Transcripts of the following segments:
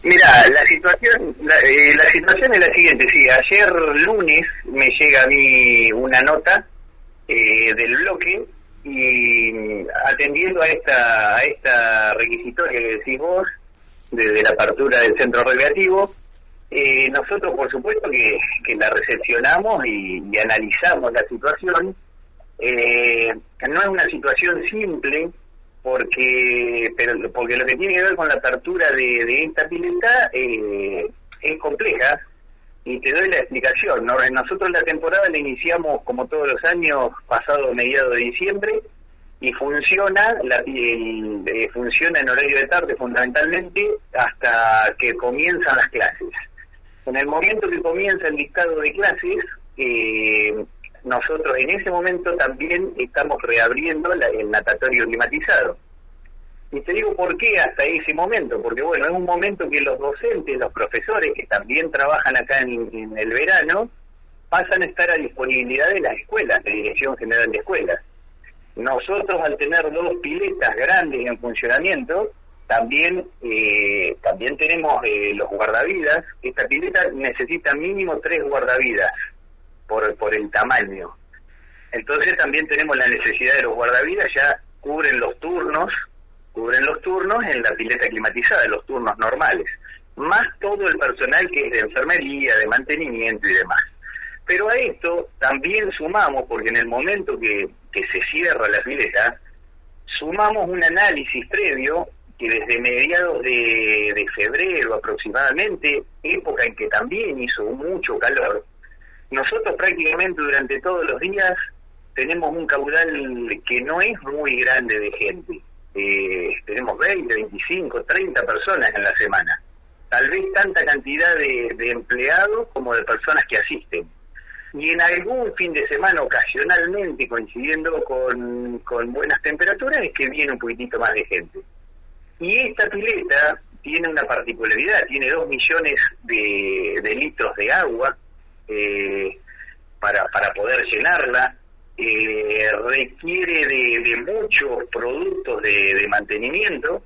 Mira, la situación es la siguiente, sí, ayer lunes me llega a mí una nota del bloque y atendiendo a esta requisitoria que decís vos, desde la apertura del centro recreativo, nosotros por supuesto que la recepcionamos y analizamos la situación. No es una situación simple, porque lo que tiene que ver con la apertura de esta pileta es compleja, y te doy la explicación, ¿no? Nosotros la temporada la iniciamos como todos los años, pasado mediados de diciembre, y funciona en horario de tarde fundamentalmente hasta que comienzan las clases. En el momento que comienza el dictado de clases, nosotros en ese momento también estamos reabriendo el natatorio climatizado. Y te digo por qué hasta ese momento, porque bueno, es un momento que los docentes, los profesores que también trabajan acá en el verano, pasan a estar a disponibilidad de las escuelas, de Dirección General de Escuelas. Nosotros, al tener 2 piletas grandes en funcionamiento, también tenemos los guardavidas. Esta pileta necesita mínimo 3 guardavidas por el tamaño. Entonces también tenemos la necesidad de los guardavidas, ya cubren los turnos en la pileta climatizada, los turnos normales, más todo el personal que es de enfermería, de mantenimiento y demás. Pero a esto también sumamos, porque en el momento que se cierra la pileta, sumamos un análisis previo que desde mediados de febrero aproximadamente, época en que también hizo mucho calor, nosotros prácticamente durante todos los días tenemos un caudal que no es muy grande de gente. Tenemos 20, 25, 30 personas en la semana. Tal vez tanta cantidad de empleados como de personas que asisten. Y en algún fin de semana, ocasionalmente, coincidiendo con buenas temperaturas, es que viene un poquitito más de gente. Y esta pileta tiene una particularidad, tiene 2 millones de litros de agua para poder llenarla. Requiere de muchos productos de mantenimiento,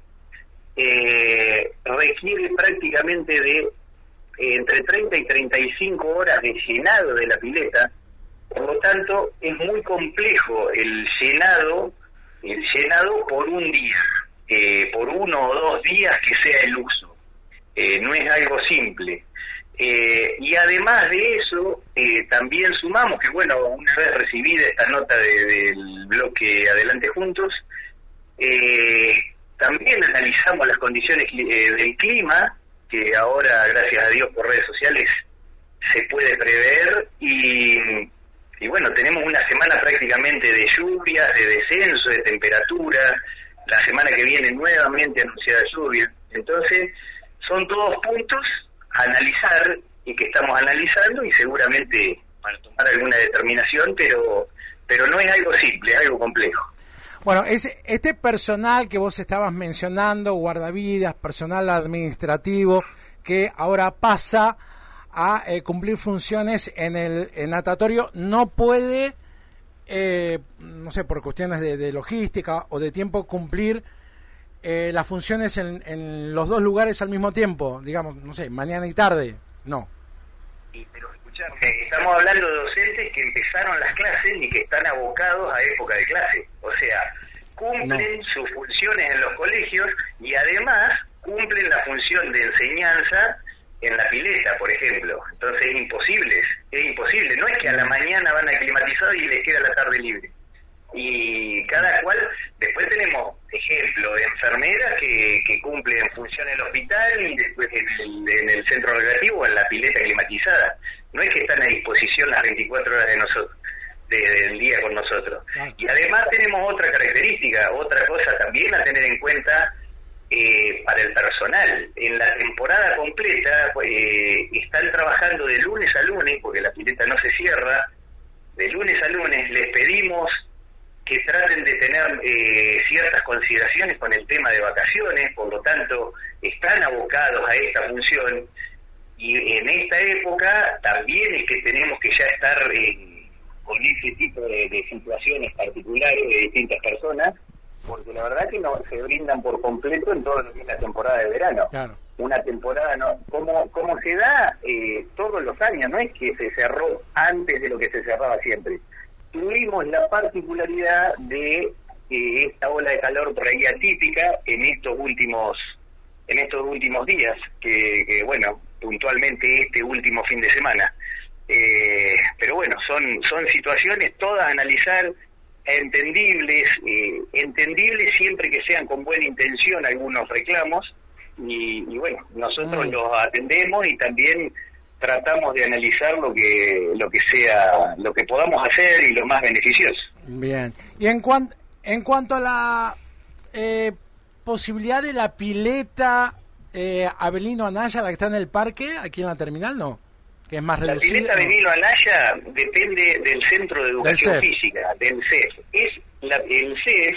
requiere prácticamente de entre 30 y 35 horas de llenado de la pileta. Por lo tanto es muy complejo el llenado por un día, por 1 o 2 días que sea el uso, no es algo simple. Y además de eso, también sumamos que, bueno, una vez recibida esta nota del bloque Adelante Juntos, también analizamos las condiciones del clima, que ahora, gracias a Dios, por redes sociales se puede prever, y bueno, tenemos una semana prácticamente de lluvias, de descenso de temperatura, la semana que viene nuevamente anunciada lluvia. Entonces, son todos puntos a analizar y que estamos analizando, y seguramente para tomar alguna determinación, pero no es algo simple, es algo complejo. Bueno, este personal que vos estabas mencionando, guardavidas, personal administrativo, que ahora pasa a cumplir funciones en el natatorio, no puede, no sé, por cuestiones de logística o de tiempo, cumplir las funciones en los 2 lugares al mismo tiempo, digamos, no sé, mañana y tarde, no. Pero escuchame, estamos hablando de docentes que empezaron las clases y que están abocados a época de clase, o sea, cumplen sus funciones en los colegios y además cumplen la función de enseñanza en la pileta, por ejemplo. Entonces es imposible, no es que a la mañana van a climatizar y les queda la tarde libre. Y cada cual, después tenemos ejemplo de enfermeras que cumplen función en el hospital y después en el centro recreativo, en la pileta climatizada. No es que están a disposición las 24 horas de nosotros, del día con nosotros. Y además tenemos otra característica, otra cosa también a tener en cuenta para el personal. En la temporada completa están trabajando de lunes a lunes, porque la pileta no se cierra, de lunes a lunes. Les pedimos que traten de tener ciertas consideraciones con el tema de vacaciones, por lo tanto están abocados a esta función, y en esta época también es que tenemos que ya estar con este tipo de situaciones particulares de distintas personas, porque la verdad que no se brindan por completo en todo lo que es la temporada de verano. Claro. una temporada, ¿no? Como se da todos los años, no es que se cerró antes de lo que se cerraba siempre. Tuvimos la particularidad de esta ola de calor por ahí atípica en estos últimos días, que bueno, puntualmente este último fin de semana. Pero bueno, son situaciones todas a analizar, entendibles siempre que sean con buena intención algunos reclamos, y bueno, nosotros los atendemos y también tratamos de analizar lo que sea, lo que podamos hacer y lo más beneficioso. Bien. Y en cuanto a la posibilidad de la pileta Avelino Anaya, la que está en el parque, aquí en la terminal, ¿no, que es más reducida? La pileta Avelino Anaya depende del Centro de Educación Física, del CEF. El CEF,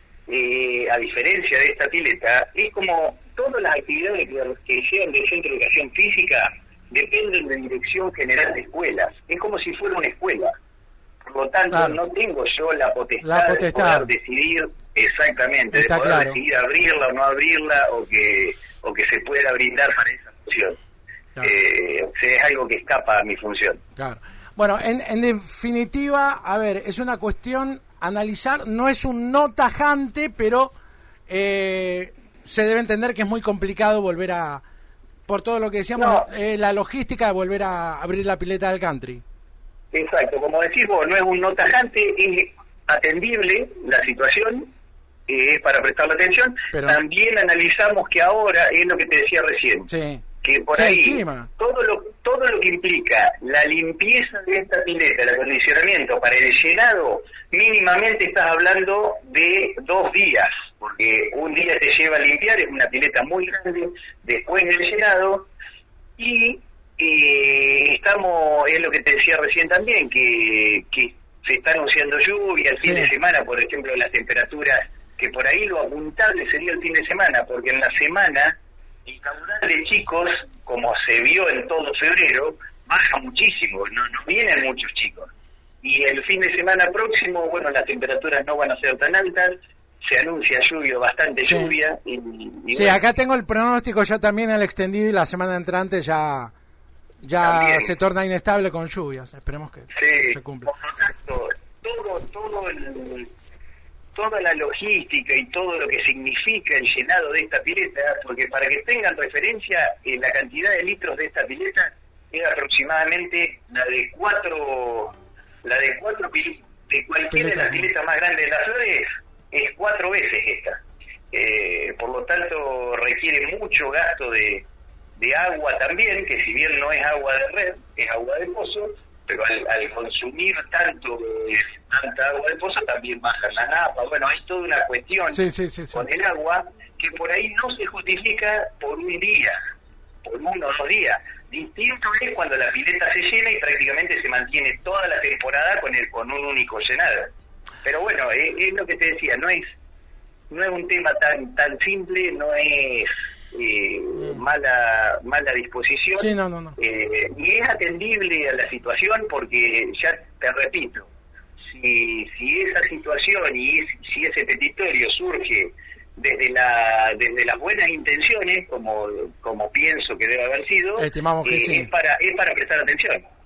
a diferencia de esta pileta, es como todas las actividades que llegan del Centro de Educación Física dependen de Dirección General de Escuelas. Es como si fuera una escuela. Por lo tanto, claro, no tengo yo la potestad de poder decidir exactamente, está de poder claro decidir abrirla o no abrirla, o que se pueda brindar para esa función. Claro. O sea, es algo que escapa a mi función. Claro. Bueno, en definitiva, a ver, es una cuestión analizar, no es un no tajante, pero se debe entender que es muy complicado volver a, por todo lo que decíamos, la logística de volver a abrir la pileta del country. Exacto, como decís vos, no es un no tajante, es atendible la situación, es para prestarle atención. Pero también analizamos que ahora, es lo que te decía recién, sí, que por ahí todo lo que implica la limpieza de esta pileta, el acondicionamiento para el llenado, mínimamente estás hablando de 2 días, porque un día te lleva a limpiar, es una pileta muy grande, después del llenado, y es lo que te decía recién también, que se está anunciando lluvia el fin de semana, por ejemplo, las temperaturas, que por ahí lo apuntable sería el fin de semana, porque en la semana el caudal de chicos, como se vio en todo febrero, baja muchísimo, no vienen muchos chicos. Y el fin de semana próximo, bueno, las temperaturas no van a ser tan altas, se anuncia bastante lluvia. Y sí, bueno, acá tengo el pronóstico ya también el extendido, y la semana entrante ya también se torna inestable con lluvias. Esperemos que se cumpla. Por lo tanto, toda la logística y todo lo que significa el llenado de esta pileta, porque para que tengan referencia, la cantidad de litros de esta pileta es aproximadamente la de cualquiera de las piletas más grandes de las flores, es 4 veces esta. Por lo tanto, requiere mucho gasto de agua también, que si bien no es agua de red, es agua de pozo, pero al consumir tanta agua de pozo también bajan la napa. Bueno, hay toda una cuestión con el agua que por ahí no se justifica por un día, por 1 o 2 días. Distinto es cuando la pileta se llena y prácticamente se mantiene toda la temporada con un único llenado. Pero bueno, es lo que te decía, no es un tema tan simple, no es mala disposición. Sí, no. Y es atendible a la situación, porque ya te repito, si esa situación y si ese petitorio surge desde las buenas intenciones, como pienso que debe haber sido, estimamos que sí, es para prestar atención.